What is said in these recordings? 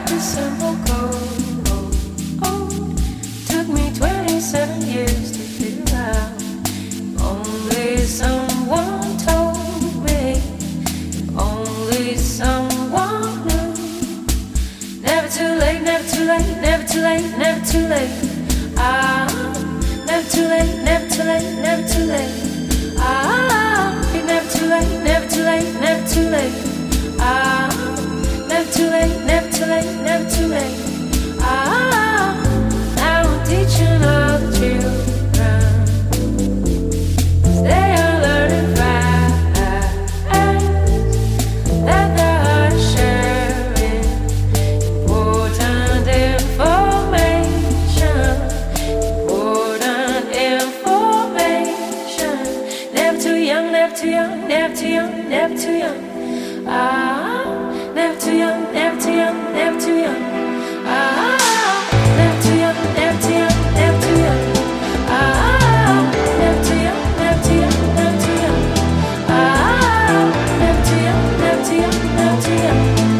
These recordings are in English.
the simple code. Took me 27 years to figure out. Only someone told me. Only someone knew. Never too late, never too late, never too late, never too late. Never too late, never too late, never too late. Never too late, never too late, never too late. Never too late, never too late, never too late. Now I'm teaching all the children. They are learning fast that the heart is sharing important information. Important information. Never too young, never too young, never too young, never too young. Never too young, never too young, never too young. Never too young, never too young, never too young. Never too young, never too young, never too young. Never too young, never too young, never too young.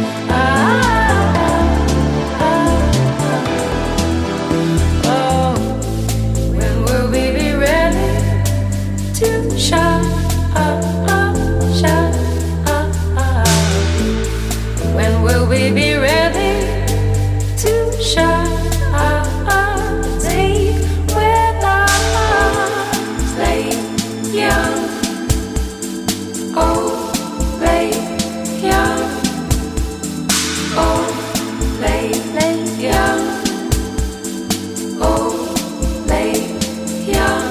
Oh, when will we be ready to shine? When will we be ready to shine? Take with us, late, young, old, late, young, old, late, young, old, late, young.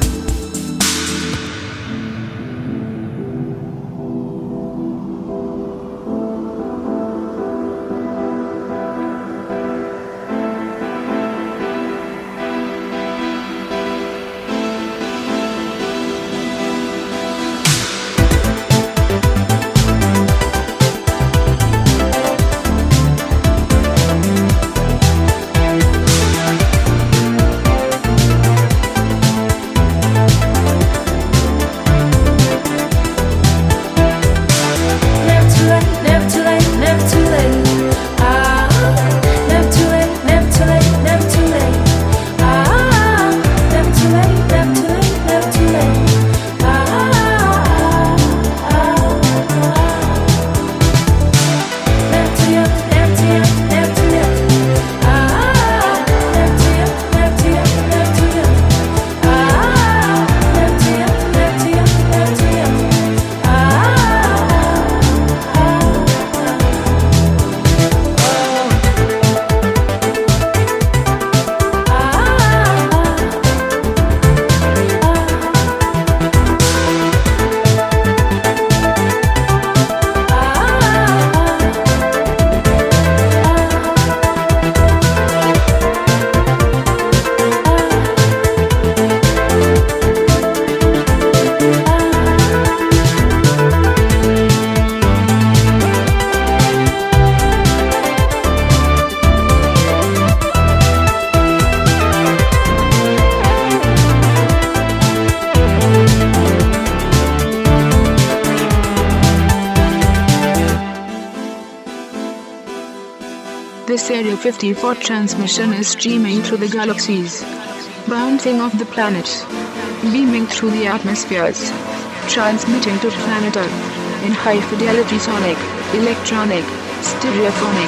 This Area 54 transmission is streaming through the galaxies, bouncing off the planets, beaming through the atmospheres, transmitting to planet Earth in high fidelity sonic, electronic, stereophonic.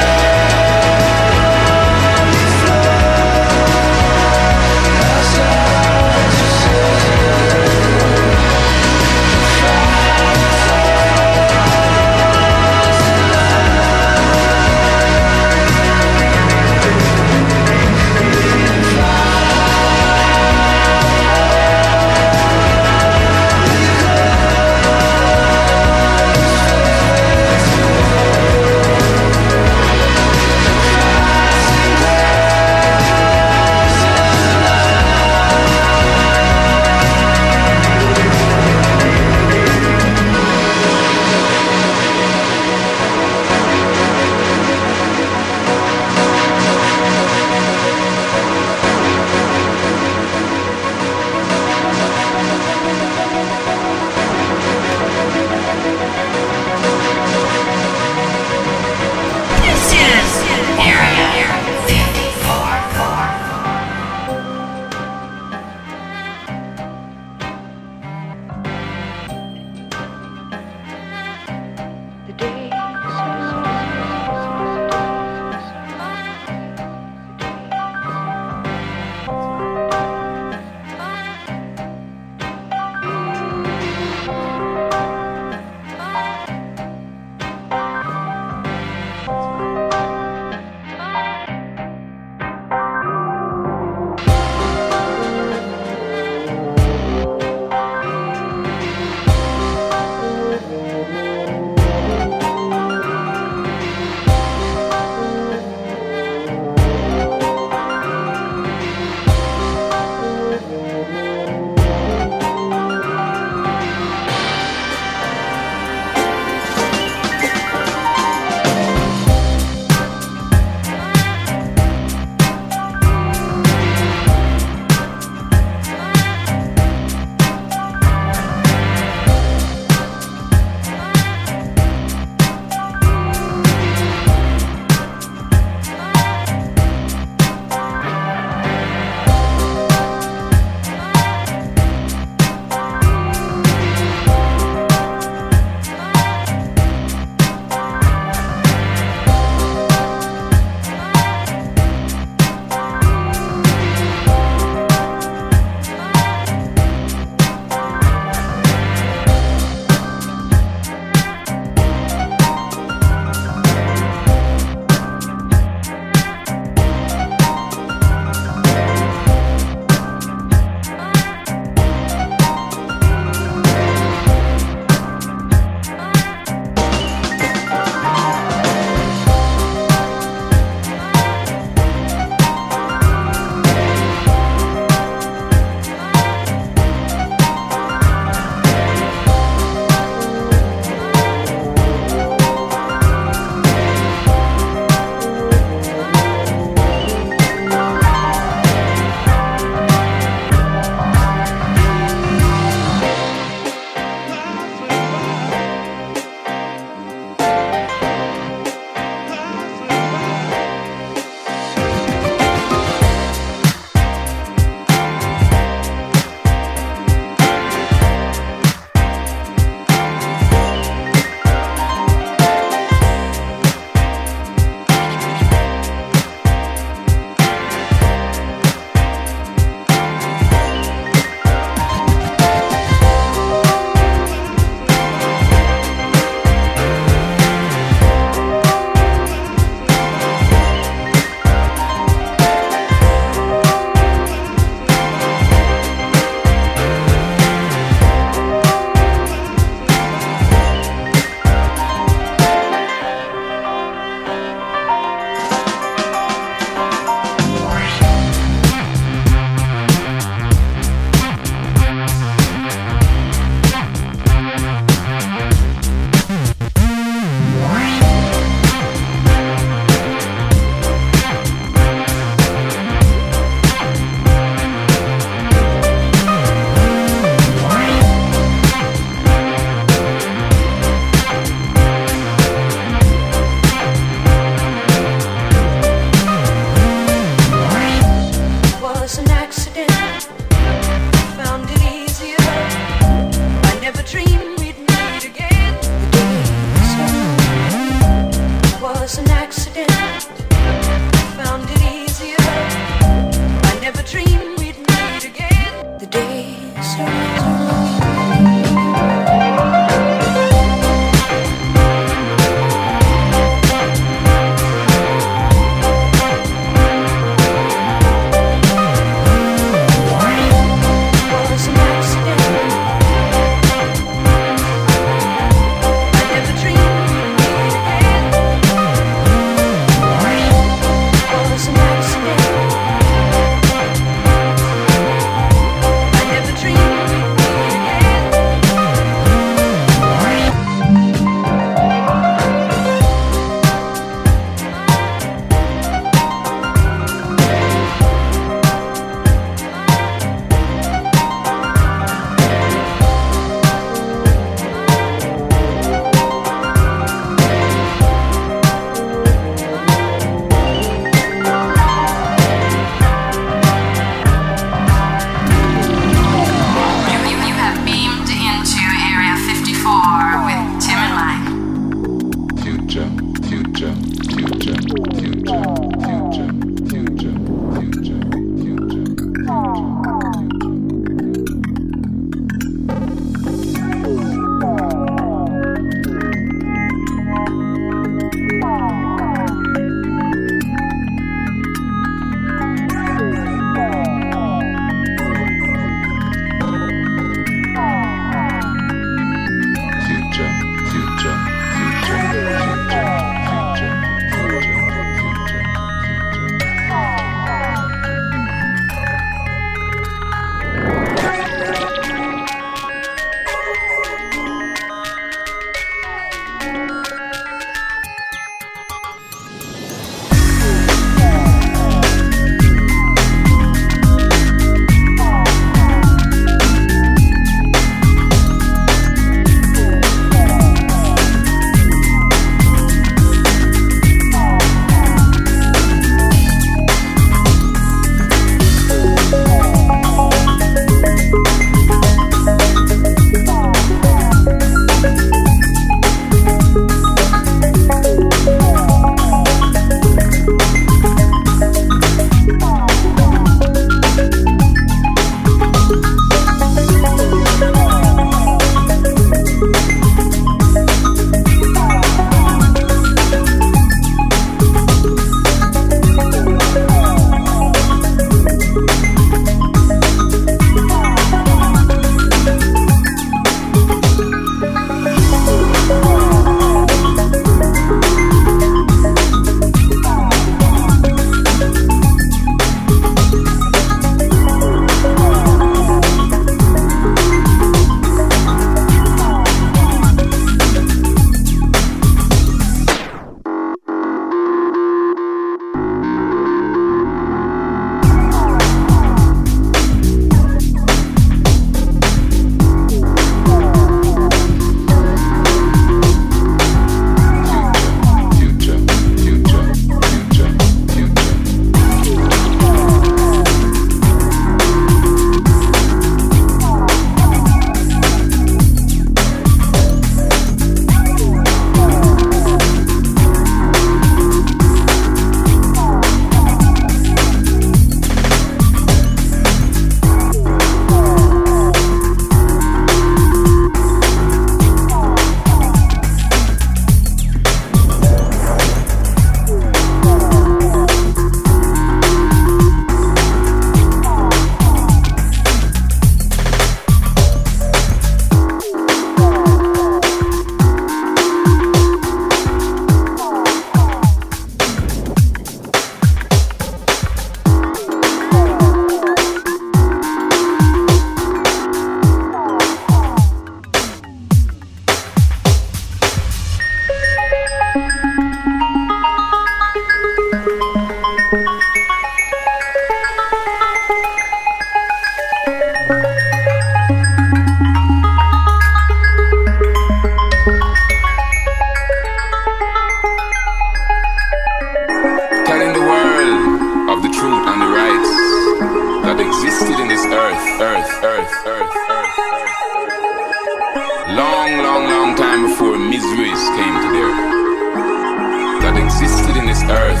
Long, long, long time before miseries came to the earth, that existed in this earth.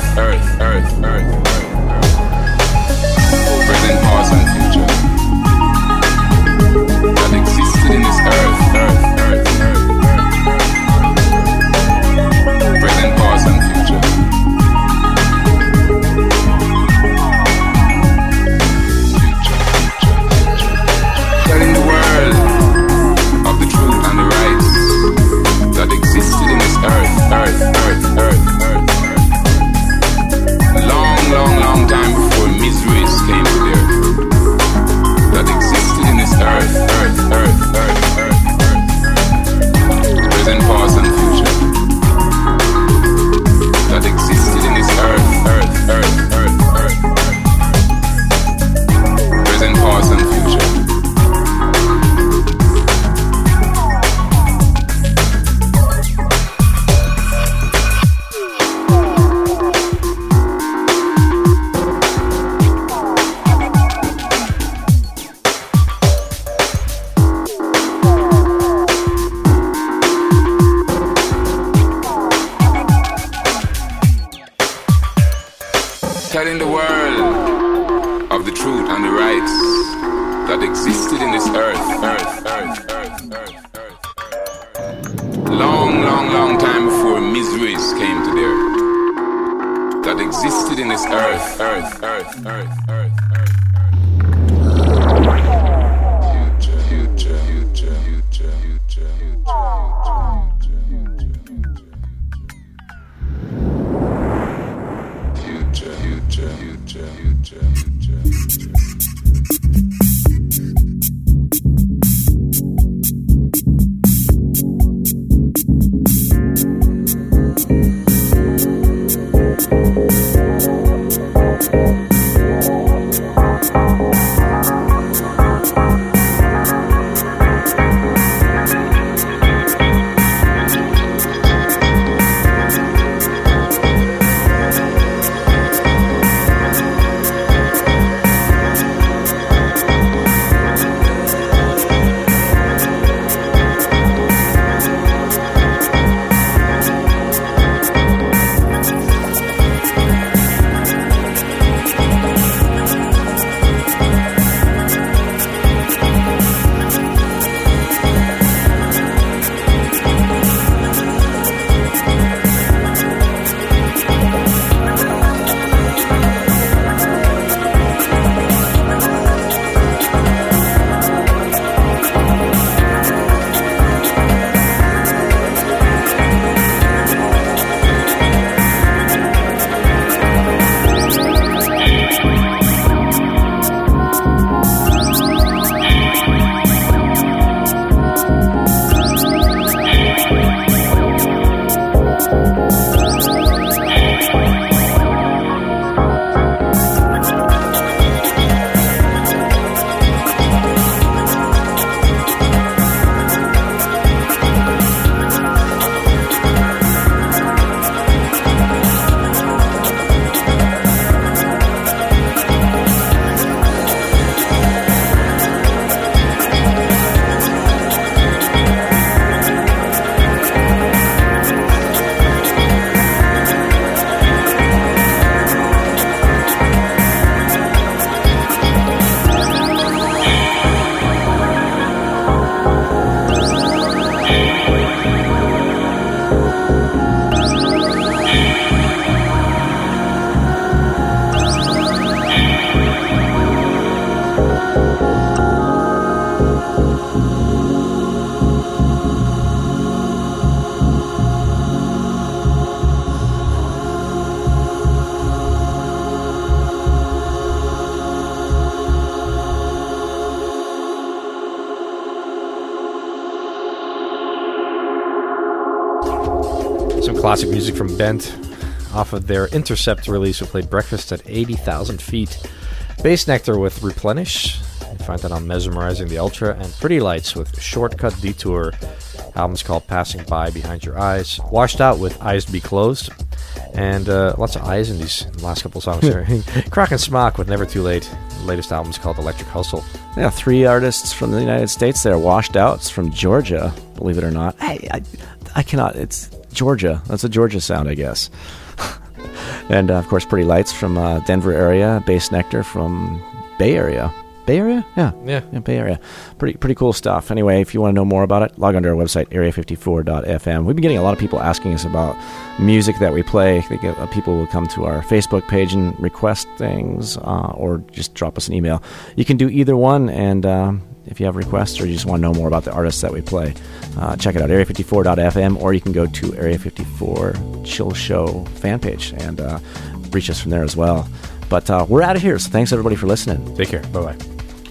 Present, past, and future. That existed in this earth. Present, past, and future. Telling the world of the truth and the rights that existed in this earth. Long, long, long time before miseries came to the earth, that existed in this earth. Present, past, and future. That existed in this earth. Present, past, and future. Telling the world of the truth and the rights that existed in this earth. Long, long, long time before miseries came to the earth, that existed in this earth. Classic music from Bent off of their Intercept release, who played Breakfast at 80,000 feet. Bass Nectar with Replenish. You find that on Mesmerizing the Ultra. And Pretty Lights with Shortcut Detour. Album's called Passing By Behind Your Eyes. Washed Out with Eyes Be Closed. And lots of eyes in these last couple songs there. Crock and Smock with Never Too Late. latest album is called Electric Hustle. Yeah, 3 artists from the United States there. Washed Out's from Georgia, believe it or not. I cannot. It's Georgia. That's a Georgia sound, I guess. And, of course, Pretty Lights from Denver area. Bass Nectar from Bay Area. Bay Area? Yeah, Bay Area. Pretty cool stuff. Anyway, if you want to know more about it, log on to our website, area54.fm. We've been getting a lot of people asking us about music that we play. People will come to our Facebook page and request things, or just drop us an email. You can do either one, and if you have requests or you just want to know more about the artists that we play, check it out, area54.fm, or you can go to Area 54 Chill Show fan page and reach us from there as well. But we're out of here, so thanks everybody for listening. Take care. Bye-bye.